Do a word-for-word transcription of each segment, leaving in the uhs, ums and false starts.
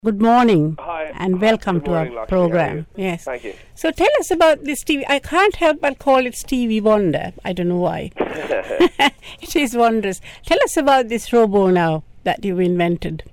Good morning. Hi. And Hi. welcome Good to morning, our Lakshmi. How are program. you? Yes. Thank you. So tell us about this T V. I can't help but call it Stevie Wonder. I don't know why. It is wondrous. Tell us about this robo now that you've invented.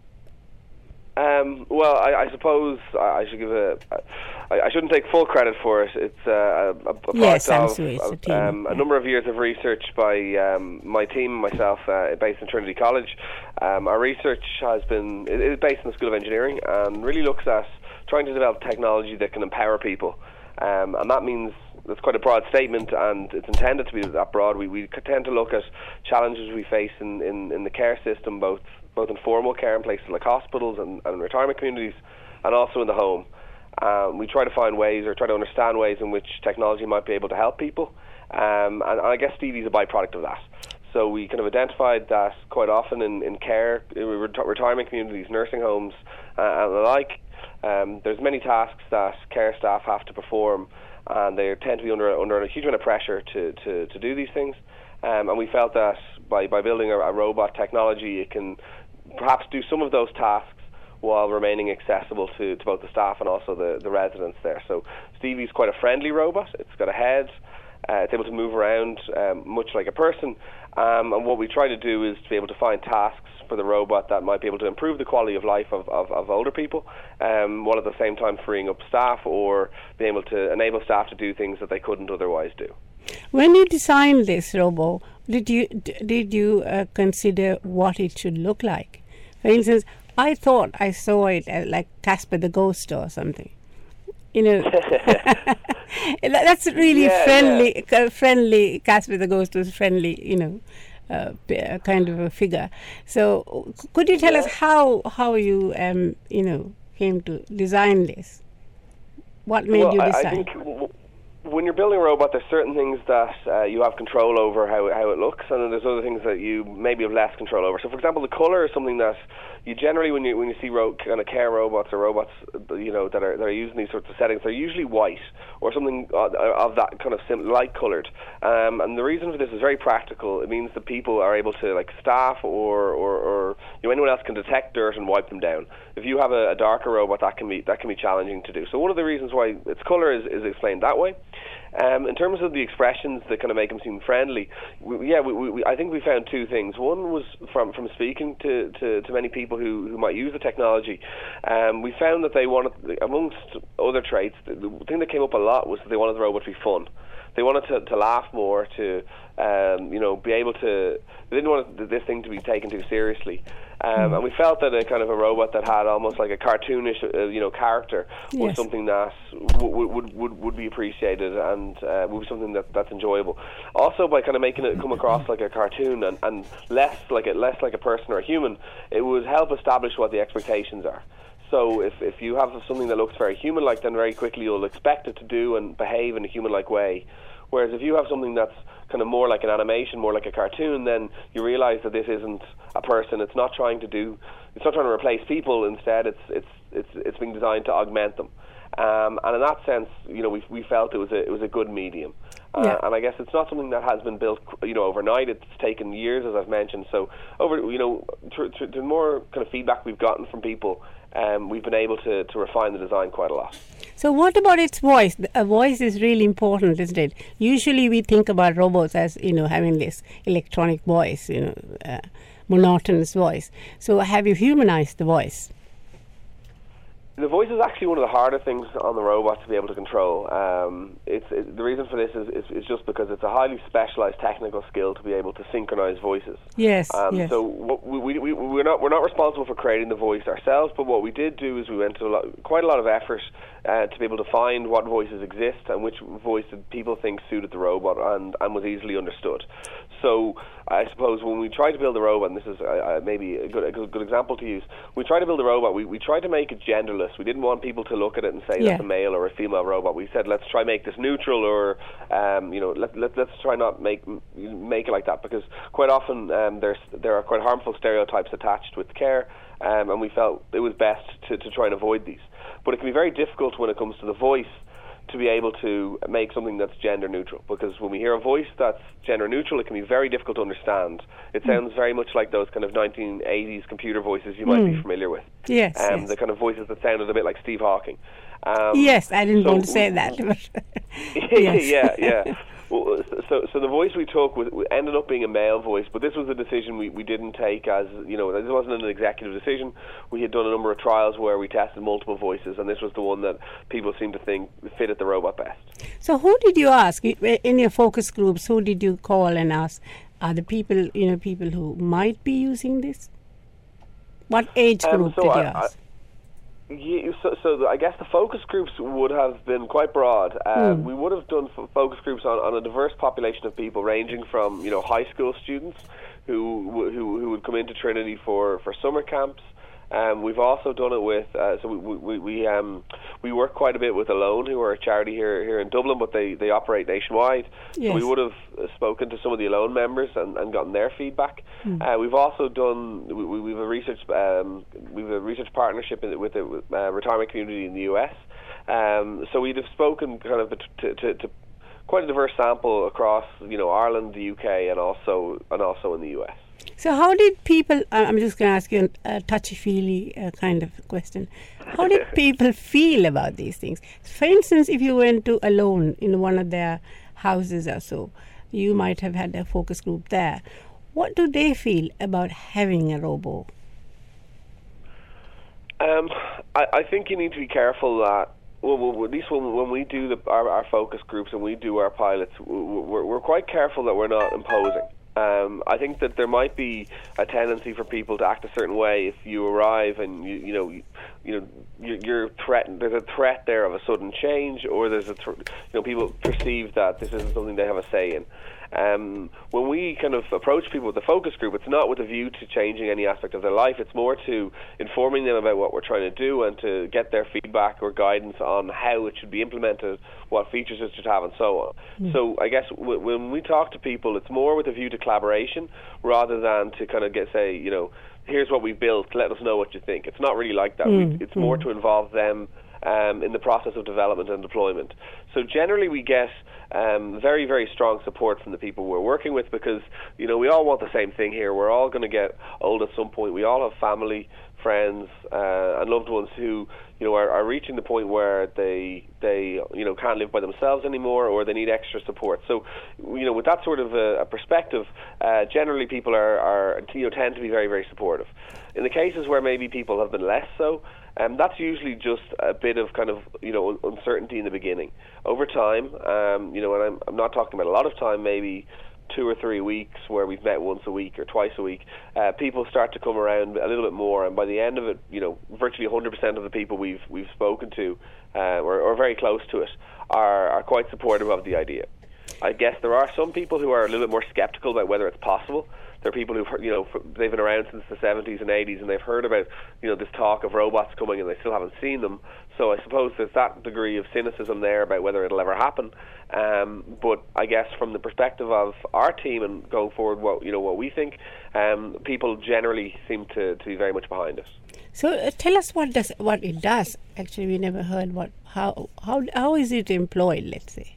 Um, well, I, I suppose I should give a. I, I shouldn't take full credit for it. It's uh, a, a product Yes, I'm of, sorry, it's a of, team, um, a yeah. number of years of research by um, my team and myself, uh, based in Trinity College. Um, our research has been it is based in the School of Engineering and really looks at trying to develop technology that can empower people, um, and that means. That's quite a broad statement, and it's intended to be that broad. We, we tend to look at challenges we face in, in, in the care system, both both in formal care in places like hospitals and, and retirement communities, and also in the home. Um, we try to find ways, or try to understand ways in which technology might be able to help people, um, and, and I guess Stevie's a byproduct of that. So we kind of identified that quite often in, in care, in reti- retirement communities, nursing homes, uh, and the like, um, there's many tasks that care staff have to perform, and they tend to be under under a huge amount of pressure to, to, to do these things. Um, and we felt that by, by building a, a robot technology, it can perhaps do some of those tasks while remaining accessible to, to both the staff and also the, the residents there. So Stevie's quite a friendly robot. It's got a head. Uh, it's able to move around um, much like a person. Um, and what we try to do is to be able to find tasks for the robot that might be able to improve the quality of life of, of, of older people, um, while at the same time freeing up staff or being able to enable staff to do things that they couldn't otherwise do. When you designed this robo, did you d- did you uh, consider what it should look like? For instance, I thought I saw it uh, like Casper the Ghost or something. You know, that's really Yeah, friendly. Yeah. Uh, friendly. Casper the Ghost was friendly. You know, uh, p- uh, kind of a figure. So, c- could you tell Yeah. us how how you um you know came to design this? What made well, you I, decide? I think w- when you're building a robot, there's certain things that uh, you have control over how how it looks, and then there's other things that you maybe have less control over. So, for example, the color is something that you generally, when you when you see ro- kind of care robots or robots, you know, that are that are used in these sorts of settings, they're usually white or something of, of that kind of sim- light coloured. Um, and the reason for this is very practical. It means that people are able to, like staff or or, or you know, anyone else can detect dirt and wipe them down. If you have a, a darker robot, that can be that can be challenging to do. So one of the reasons why its colour is, is explained that way. Um, in terms of the expressions that kind of make them seem friendly, we, yeah, we, we, I think we found two things. One was from, from speaking to, to, to many people who, who might use the technology. Um, we found that they wanted, amongst other traits, the, the thing that came up a lot was that they wanted the robot to be fun. They wanted to, to laugh more, to um, you know, be able to. They didn't want this thing to be taken too seriously, um, and we felt that a kind of a robot that had almost like a cartoonish, uh, you know, character was Yes. something that w- would would would be appreciated and uh, would be something that that's enjoyable. Also, by kind of making it come across like a cartoon and, and less like a less like a person or a human, it would help establish what the expectations are. So if, if you have something that looks very human-like, then very quickly you'll expect it to do and behave in a human-like way. Whereas if you have something that's kind of more like an animation, more like a cartoon, then you realise that this isn't a person. It's not trying to do. It's not trying to replace people. Instead, it's it's it's it's being designed to augment them. Um, and in that sense, you know, we we felt it was a it was a good medium. Uh, Yeah. And I guess it's not something that has been built, you know, overnight. It's taken years, as I've mentioned. So over, you know, through, through the more kind of feedback we've gotten from people, um, we've been able to, to refine the design quite a lot. So what about its voice? A voice is really important, isn't it? Usually we think about robots as, you know, having this electronic voice, you know, uh, monotonous voice. So have you humanized the voice? The voice is actually one of the harder things on the robot to be able to control. Um, it's it, the reason for this is, is, is just because it's a highly specialised technical skill to be able to synchronise voices. Yes, Um, yes. So what we, we, we, we're not we're not responsible for creating the voice ourselves, but what we did do is we went to a lot, quite a lot of effort uh, to be able to find what voices exist and which voice did people think suited the robot and, and was easily understood. So I suppose when we tried to build a robot, and this is uh, uh, maybe a good, a good good example to use, we tried to build a robot, we, we tried to make it genderless. We didn't want people to look at it and say Yeah. that's a male or a female robot. We said let's try make this neutral, or um, you know let, let, let's try not make make it like that, because quite often um, there's there are quite harmful stereotypes attached with care, um, and we felt it was best to, to try and avoid these. But it can be very difficult when it comes to the voice to be able to make something that's gender neutral, because when we hear a voice that's gender neutral, it can be very difficult to understand. It sounds very much like those kind of nineteen eighties computer voices you might Mm. be familiar with. Yes, Um, yes. The kind of voices that sounded a bit like Steve Hawking. Um, Yes, I didn't so- want to say that. But yes. yeah, yeah. Well, so, so the voice we took was, ended up being a male voice, but this was a decision we, we didn't take as, you know, this wasn't an executive decision. We had done a number of trials where we tested multiple voices, and this was the one that people seemed to think fitted the robot best. So who did you ask in your focus groups? Who did you call and ask? Are the people, you know, people who might be using this? What age Um, group so did you I- I- ask? Yeah, so, so the, I guess the focus groups would have been quite broad. Uh, Mm. We would have done f- focus groups on, on a diverse population of people, ranging from you know high school students who w- who who would come into Trinity for, for summer camps. Um, we've also done it with uh, so we we we um we work quite a bit with Alone, who are a charity here here in Dublin, but they, they operate nationwide. Yes. So we would have uh, spoken to some of the Alone members and, and gotten their feedback. Mm. Uh, we've also done we, we- we've a research um, we've a research partnership in, with the with, uh, retirement community in the U S. Um, so we'd have spoken kind of to, to, to quite a diverse sample across you know Ireland, the U K, and also and also in the U S. So how did people, I- I'm just going to ask you a touchy-feely uh, kind of question. How did people feel about these things? For instance, if you went to Alone in one of their houses or so, you might have had a focus group there. What do they feel about having a robo? Um, I, I think you need to be careful that, well, well, at least when, when we do the, our, our focus groups and we do our pilots, we're, we're quite careful that we're not imposing. Um, I think that there might be a tendency for people to act a certain way if you arrive and you, you know, you, you know, you're, you're threatened. There's a threat there of a sudden change, or there's a, th- you know, people perceive that this isn't something they have a say in. Um, when we kind of approach people with the focus group, it's not with a view to changing any aspect of their life. It's more to informing them about what we're trying to do and to get their feedback or guidance on how it should be implemented, what features it should have, and so on. Mm. So I guess w- when we talk to people, it's more with a view to collaboration rather than to kind of get say, you know, here's what we built, let us know what you think. It's not really like that. Mm. We, it's more mm. to involve them um, in the process of development and deployment. So generally we get um, very, very strong support from the people we're working with, because, you know, we all want the same thing here. We're all going to get old at some point. We all have family, friends, uh, and loved ones who, you know, are, are reaching the point where they, they, you know, can't live by themselves anymore, or they need extra support. So, you know, with that sort of a, a perspective, uh, generally people are, are, you know, tend to be very, very supportive. In the cases where maybe people have been less so, Um, that's usually just a bit of kind of, you know, un- uncertainty in the beginning. Over time, um, you know, and I'm, I'm not talking about a lot of time, maybe two or three weeks where we've met once a week or twice a week, uh, people start to come around a little bit more, and by the end of it, you know, virtually one hundred percent of the people we've we've spoken to, uh, or, or very close to it, are, are quite supportive of the idea. I guess there are some people who are a little bit more skeptical about whether it's possible. There are people who've heard, you know, they've been around since the seventies and eighties, and they've heard about, you know, this talk of robots coming, and they still haven't seen them. So I suppose there's that degree of cynicism there about whether it'll ever happen. Um, but I guess from the perspective of our team and going forward, what you know, what we think, um, people generally seem to, to be very much behind us. So uh, tell us what does what it does. Actually, we never heard what how how how is it employed? Let's say.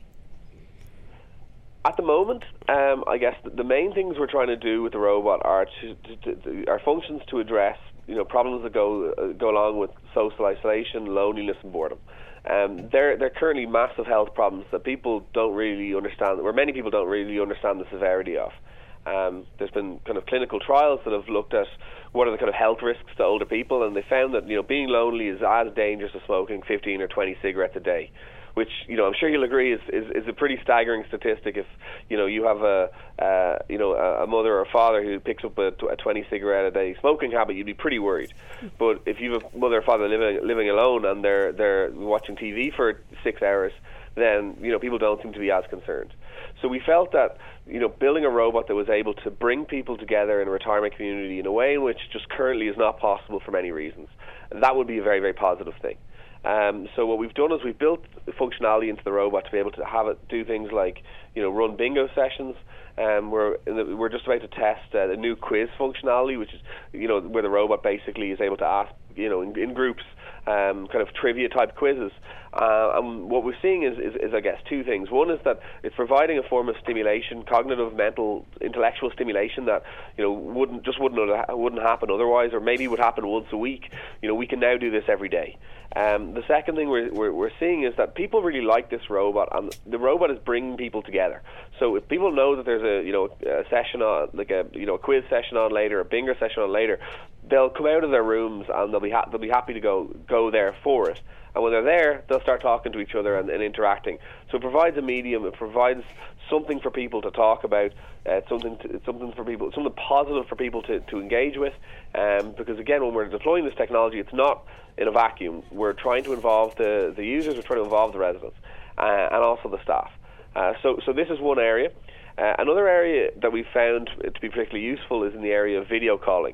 At the moment, um, I guess the, the main things we're trying to do with the robot are to, to, to, to are functions to address, you know, problems that go uh, go along with social isolation, loneliness, and boredom. Um, they're they're currently massive health problems that people don't really understand, or many people don't really understand the severity of. Um, there's been kind of clinical trials that have looked at what are the kind of health risks to older people, and they found that, you know, being lonely is as dangerous as smoking fifteen or twenty cigarettes a day. Which, you know, I'm sure you'll agree is, is, is a pretty staggering statistic. If, you know, you have a, uh, you know, a mother or a father who picks up a, a twenty cigarette a day smoking habit, you'd be pretty worried. But if you have a mother or father living living alone and they're they're watching T V for six hours, then, you know, people don't seem to be as concerned. So we felt that, you know, building a robot that was able to bring people together in a retirement community in a way in which just currently is not possible for many reasons, that would be a very, very positive thing. Um, so what we've done is we've built functionality into the robot to be able to have it do things like, you know, run bingo sessions. Um, we're in the, we're just about to test uh, a new quiz functionality, which is, you know, where the robot basically is able to ask, you know, in, in groups, um, kind of trivia type quizzes. Uh, and what we're seeing is, is, is, I guess, two things. One is that it's providing a form of stimulation, cognitive, mental, intellectual stimulation that, you know, wouldn't just wouldn't wouldn't happen otherwise, or maybe would happen once a week. You know, we can now do this every day. Um, the second thing we're, we're we're seeing is that people really like this robot, and the robot is bringing people together. So if people know that there's a you know a session on, like a you know a quiz session on later, a bingo session on later, they'll come out of their rooms and they'll be ha- they'll be happy to go go there for it. And when they're there, they'll start talking to each other and, and interacting. So it provides a medium. It provides something for people to talk about. Uh, it's something, to, it's something for people, something positive for people to, to engage with. Um, because again, when we're deploying this technology, it's not in a vacuum. We're trying to involve the, the users. We're trying to involve the residents uh, and also the staff. Uh, so, so this is one area. Uh, another area that we found to be particularly useful is in the area of video calling.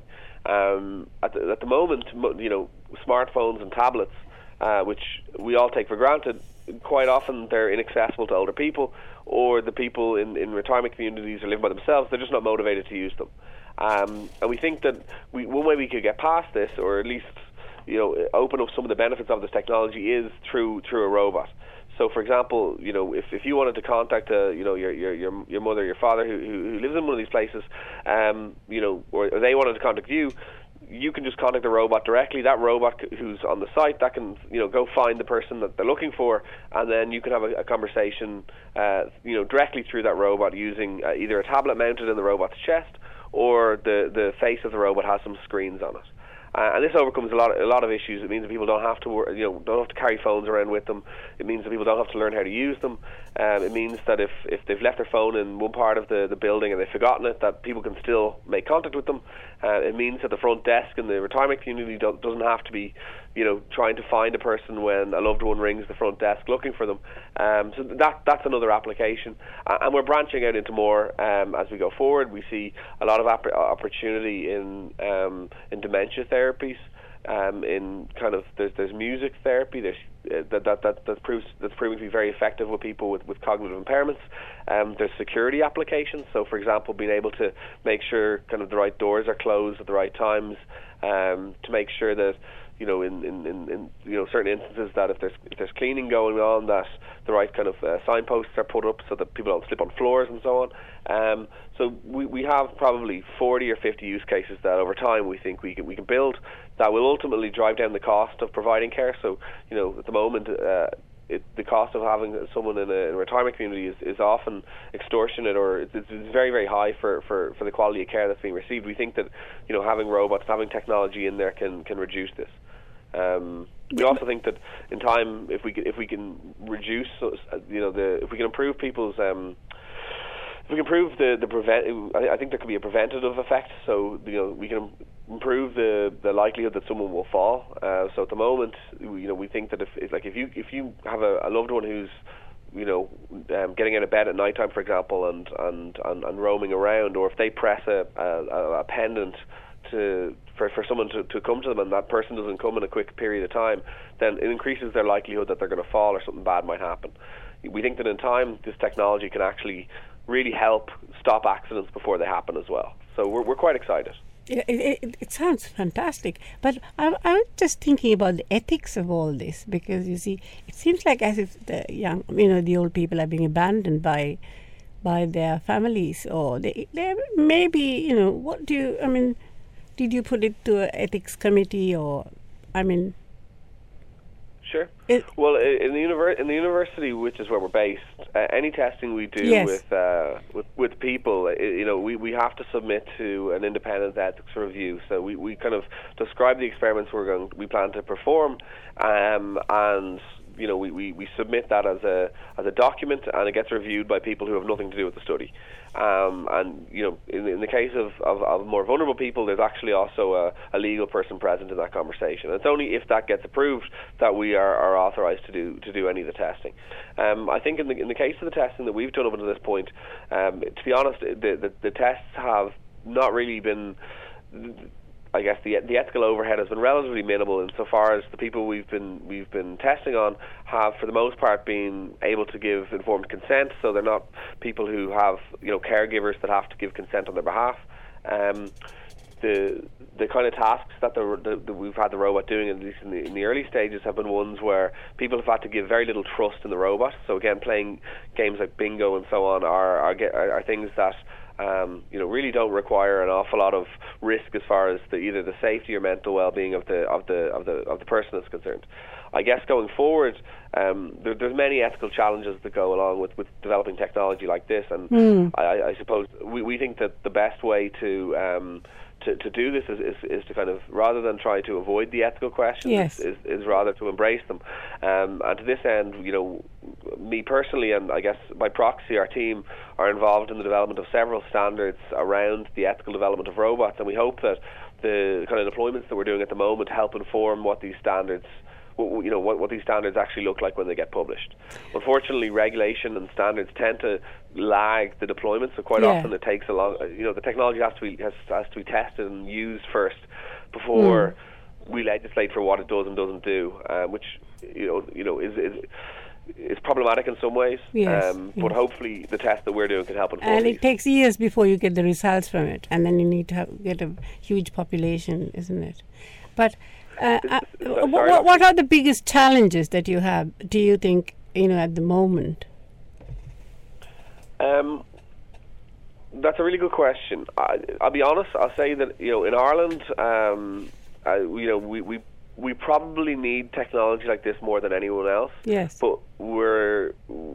Um, at, the, at the moment, you know, smartphones and tablets, Uh, which we all take for granted, quite often they're inaccessible to older people, or the people in, in retirement communities are living by themselves. They're just not motivated to use them. Um, and we think that we, one way we could get past this, or at least you know, open up some of the benefits of this technology, is through through a robot. So, for example, you know, if, if you wanted to contact, uh, you know, your your your your mother, your father, who who lives in one of these places, um, you know, or, or they wanted to contact you, you can just contact the robot directly. That robot who's on the site, that can, you know, go find the person that they're looking for, and then you can have a, a conversation, uh, you know, directly through that robot using uh, either a tablet mounted in the robot's chest, or the the face of the robot has some screens on it. Uh, and this overcomes a lot of, a lot of issues. It means that people don't have to, you know, don't have to carry phones around with them. It means that people don't have to learn how to use them. Um, it means that if, if they've left their phone in one part of the, the building and they've forgotten it, that people can still make contact with them. Uh, it means that the front desk in the retirement community don't, doesn't have to be, you know, trying to find a person when a loved one rings the front desk looking for them. Um, so that that's another application, uh, and we're branching out into more um, as we go forward. We see a lot of opp- opportunity in um, in dementia therapies. Um, in kind of there's there's music therapy. There's uh, that that that that proves that's proving to be very effective with people with, with cognitive impairments. Um, there's security applications. So, for example, being able to make sure kind of the right doors are closed at the right times, um, to make sure that, you know, in, in, in, in you know certain instances, that if there's if there's cleaning going on, that the right kind of uh, signposts are put up so that people don't slip on floors and so on. Um, so we, we have probably forty or fifty use cases that over time we think we can we can build that will ultimately drive down the cost of providing care. So, you know, at the moment, uh, it, the cost of having someone in a, in a retirement community is, is often extortionate, or it's, it's very, very high for, for, for the quality of care that's being received. We think that, you know, having robots, having technology in there can, can reduce this. Um, we also think that in time, if we can, if we can reduce, you know, the if we can improve people's um, if we can improve the the prevent, I think there could be a preventative effect. So, you know, we can improve the, the likelihood that someone will fall. Uh, so at the moment, you know, we think that if, if like if you if you have a, a loved one who's, you know, um, getting out of bed at night time, for example, and and, and, and roaming around, or if they press a a, a pendant to for, for someone to, to come to them and that person doesn't come in a quick period of time, then it increases their likelihood that they're going to fall or something bad might happen. We think that in time this technology can actually really help stop accidents before they happen as well. So we're we're quite excited. It, it, it sounds fantastic, but I, I was just thinking about the ethics of all this, because you see, it seems like as if the young, you know, the old people are being abandoned by by their families, or they, they maybe, you know, what do you, I mean, did you put it to an ethics committee, or, I mean... Sure. It, well, in the univer- in the university, which is where we're based, uh, any testing we do yes. with, uh, with with people, it, you know, we, we have to submit to an independent ethics review. So we, we kind of describe the experiments we're going we plan to perform, um, and you know we, we, we submit that as a as a document, and it gets reviewed by people who have nothing to do with the study. Um, and you know, in, in the case of, of, of more vulnerable people, there's actually also a, a legal person present in that conversation. And it's only if that gets approved that we are, are authorised to do to do any of the testing. Um, I think in the in the case of the testing that we've done up until this point, um, to be honest, the, the the tests have not really been. I guess the the ethical overhead has been relatively minimal insofar as the people we've been we've been testing on have, for the most part, been able to give informed consent. So they're not people who have, you know, caregivers that have to give consent on their behalf. Um, the the kind of tasks that the, the, the we've had the robot doing, at least in the, in the early stages, have been ones where people have had to give very little trust in the robot. So again, playing games like bingo and so on are are, are, are things that um, you know really don't require an awful lot of risk as far as the, either the safety or mental well-being of the of the of the of the person that's concerned. I guess going forward, um, there, there's many ethical challenges that go along with, with developing technology like this, and mm. I, I suppose we, we think that the best way to um, to, to do this is, is, is to kind of, rather than try to avoid the ethical questions, yes. is, is rather to embrace them. Um, and to this end, you know, me personally, and I guess by proxy, our team are involved in the development of several standards around the ethical development of robots, and we hope that the kind of deployments that we're doing at the moment help inform what these standards you know what, what these standards actually look like when they get published. Unfortunately, regulation and standards tend to lag the deployment, so quite yeah. often it takes a long. You know, the technology has to be has, has to be tested and used first before mm. we legislate for what it does and doesn't do, uh, which you know you know is. is It's problematic in some ways, yes, um, yes. but hopefully the test that we're doing can help inform. And it these. takes years before you get the results from it, and then you need to have, get a huge population, isn't it? But uh, uh, Sorry, what, what are the biggest challenges that you have, do you think, you know, at the moment? Um, that's a really good question. I, I'll be honest. I'll say that you know in Ireland, um, I, you know we. we We probably need technology like this more than anyone else. Yes. But we're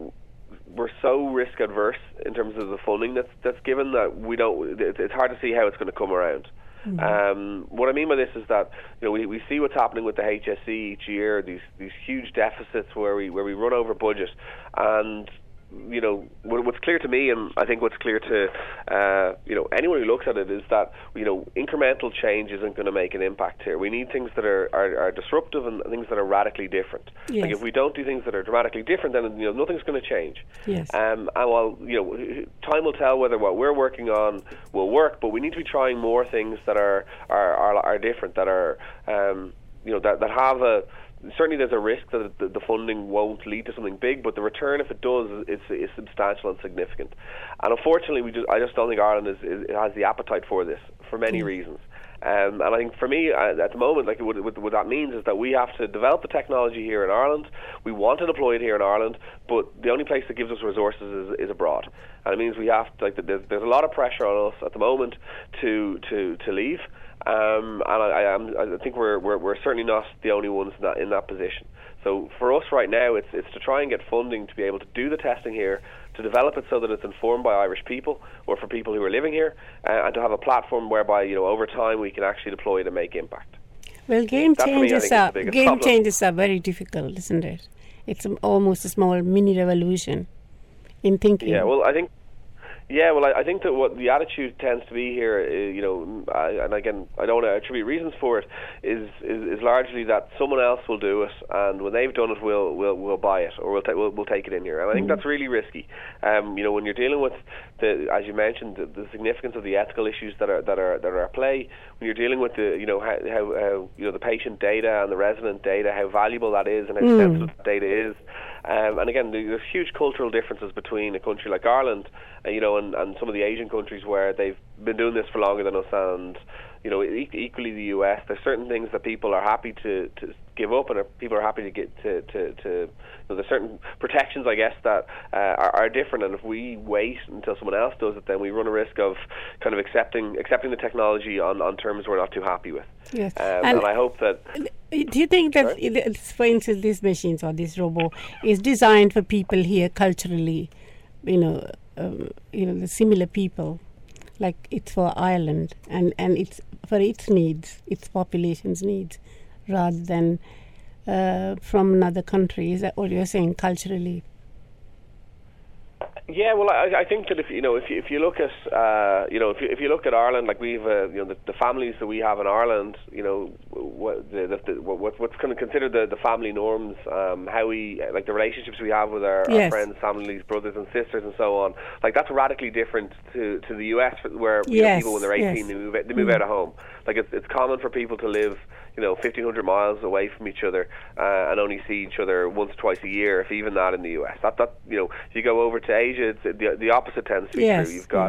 we're so risk adverse in terms of the funding that's that's given that we don't. It's hard to see how it's going to come around. Mm-hmm. Um, what I mean by this is that you know we, we see what's happening with the H S E each year. These these huge deficits where we where we run over budget, and you know what's clear to me, and I think what's clear to uh, you know anyone who looks at it, is that you know incremental change isn't going to make an impact here. We need things that are, are, are disruptive and things that are radically different. Yes. Like if we don't do things that are dramatically different, then you know nothing's going to change. Yes. Um, and while you know time will tell whether what we're working on will work, but we need to be trying more things that are are are, are different, that are um, you know that that have a. Certainly there's a risk that the, the funding won't lead to something big, but the return, if it does, is, is substantial and significant. And unfortunately, we just, I just don't think Ireland is, is, has the appetite for this, for many mm. reasons. Um, and I think for me, uh, at the moment, like what, what, what that means is that we have to develop the technology here in Ireland. We want to deploy it here in Ireland, but the only place that gives us resources is, is abroad. And it means we have to, like there's, there's a lot of pressure on us at the moment to to, to leave. Um, and I, I, am, I think we're, we're we're certainly not the only ones in that in that position. So for us right now, it's it's to try and get funding to be able to do the testing here, to develop it so that it's informed by Irish people or for people who are living here, uh, and to have a platform whereby you know over time we can actually deploy it and make impact. Well, game that changes me, are game problem. changes are very difficult, isn't it? It's um, almost a small mini revolution in thinking. Yeah, well, I think. Yeah, well, I, I think that what the attitude tends to be here, uh, you know, I, and again, I don't want to attribute reasons for it, is, is is largely that someone else will do it, and when they've done it, we'll we'll we'll buy it, or we'll ta- we'll, we'll take it in here, and I think mm-hmm. that's really risky. Um, you know, when you're dealing with the, as you mentioned, the, the significance of the ethical issues that are that are that are at play, when you're dealing with the, you know, how, how, how you know the patient data and the resident data, how valuable that is, and how mm. sensitive that data is. Um, and again, there's huge cultural differences between a country like Ireland, uh, you know, and, and some of the Asian countries where they've been doing this for longer than us, and you know, e- equally the U S. There's certain things that people are happy to, to give up, and are, people are happy to get to, to, to you know, there's certain protections, I guess, that uh, are, are different. And if we wait until someone else does it, then we run a risk of kind of accepting accepting the technology on, on terms we're not too happy with. Yes, um, and, and I hope that. Do you think that, it, for instance, these machines or this robot is designed for people here culturally, you know, um, you know, the similar people, like it's for Ireland and, and it's for its needs, its population's needs, rather than uh, from another country? Is that what you're saying, culturally? Yeah, well, I, I think that if you know, if you, if you look at, uh, you know, if you, if you look at Ireland, like we've, uh, you know, the, the families that we have in Ireland, you know, what the, the, the, what, what's kind of considered the, the family norms, um, how we, like the relationships we have with our, yes. our friends, families, brothers and sisters, and so on. Like that's radically different to, to the U S, where you yes. know, people when they're eighteen, yes. they move they move mm. out of home. Like it's it's common for people to live, you know, fifteen hundred miles away from each other, uh, and only see each other once or twice a year, if even that, in the U S. That that you know, if you go over to Asia, it's, the the opposite tends to be yes, true. You've got yes.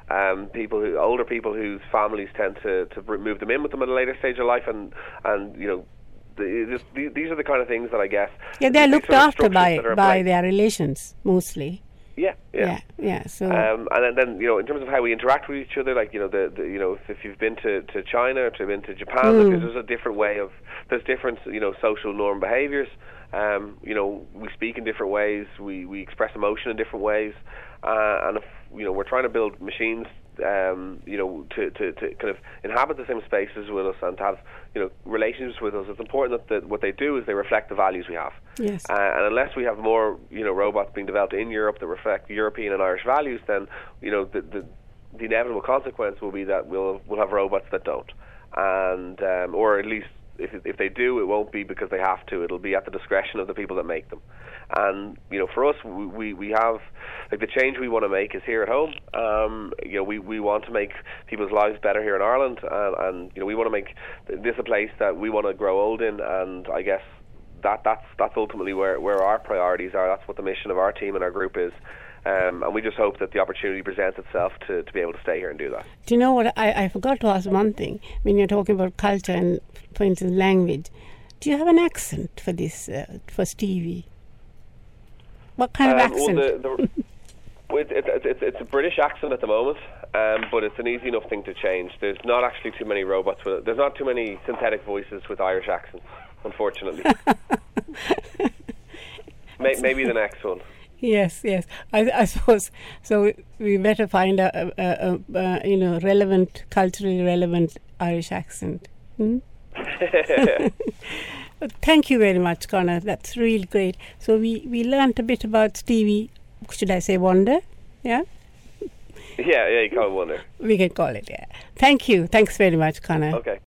um, people who older people whose families tend to to move them in with them at a later stage of life, and and you know. The, this, the, these are the kind of things that I guess. Yeah, they're looked sort of after by by place. their relations mostly. Yeah, yeah, yeah, yeah. So, um, and then, then you know, in terms of how we interact with each other, like you know, the, the you know, if, if you've been to, to China or to been to Japan, mm. like, there's a different way of there's different you know social norm behaviours. Um, you know, we speak in different ways, we we express emotion in different ways, uh, and if you know, we're trying to build machines. Um, you know, to, to, to kind of inhabit the same spaces with us and to have, you know, relationships with us. It's important that the, what they do is they reflect the values we have. Yes. Uh, and unless we have more, you know, robots being developed in Europe that reflect European and Irish values, then, you know, the the, the inevitable consequence will be that we'll we'll have robots that don't, and um, or at least if if they do, it won't be because they have to. It'll be at the discretion of the people that make them. And you know, for us, we, we, we have like the change we want to make is here at home. Um, you know, we, we want to make people's lives better here in Ireland, and, and you know, we want to make this a place that we want to grow old in. And I guess that that's that's ultimately where, where our priorities are. That's what the mission of our team and our group is. Um, and we just hope that the opportunity presents itself to, to be able to stay here and do that. Do you know what? I, I forgot to ask one thing. When you're talking about culture and, for instance, language, do you have an accent for this, uh, for Stevie? What kind um, of accent? Well, the, the, it, it, it, it's a British accent at the moment, um, but it's an easy enough thing to change. There's not actually too many robots with it. There's not too many synthetic voices with Irish accents, unfortunately. May, maybe the next one. Yes, yes. I, I suppose so. We better find a, a, a, a you know relevant, culturally relevant Irish accent. Hmm? Thank you very much, Conor. That's really great. So we, we learnt a bit about Stevie, should I say Wonder? Yeah? Yeah, yeah, you call it Wonder. We can call it, yeah. Thank you. Thanks very much, Conor. Okay.